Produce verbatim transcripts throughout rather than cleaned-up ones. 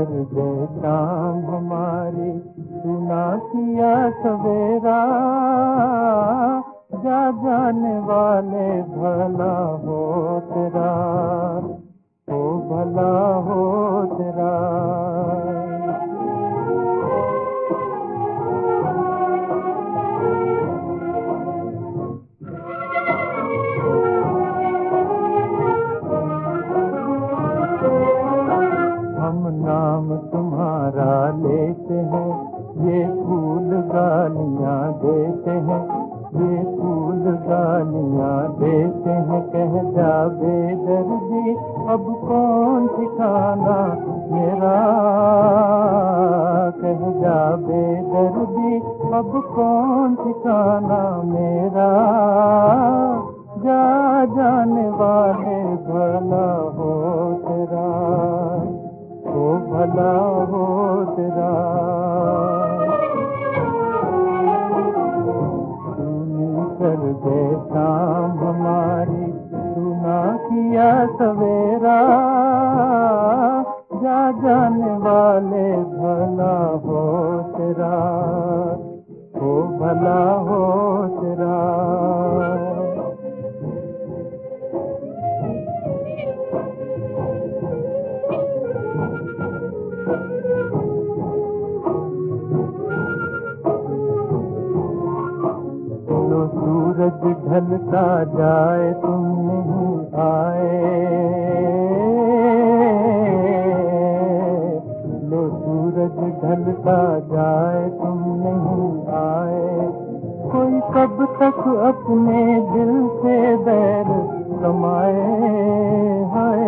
कर गए शाम हमारी, तू ना किया सवेरा। जा जाने वाले भला हो तेरा, ओ भला हो तेरा। हम नाम तुम्हारा लेते हैं, ये फूल गालियाँ देते हैं, ये फूल गालियाँ देते हैं। कह जा बेदर्दी अब कौन ठिकाना मेरा, कह जा बेदर्दी अब कौन ठिकाना मेरा। जा जाने वाले भला हो तेरा, ओ भला हो तेरा। तूने कर दे शाम हमारी, तू ना किया सवेरा। जा जाने वाले भला हो तेरा, ओ भला हो तेरा। लो सूरज ढलता जाए तुम नहीं आए, लो सूरज ढलता जाए तुम नहीं आए। कोई कब तक अपने दिल से बैर कमाए, हाय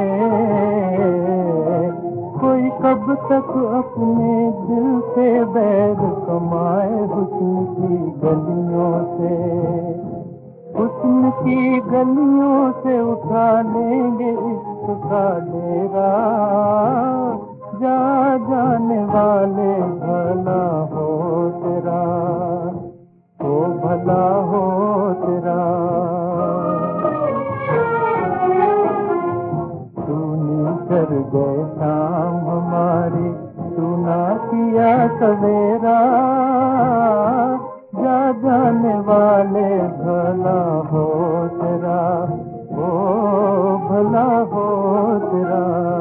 कोई कब तक अपने दिल से बैर कमाए। हुस्न की गलियों से, हुस्न की गलियों से उठा लेंगे इश्क का डेरा। जा जाने वाले भला हो तेरा, ओ भला हो तेरा। तूने कर गए शाम हमारी, तू ना किया सवेरा। जा जाने वाले भला हो तेरा, ओ भला हो तेरा।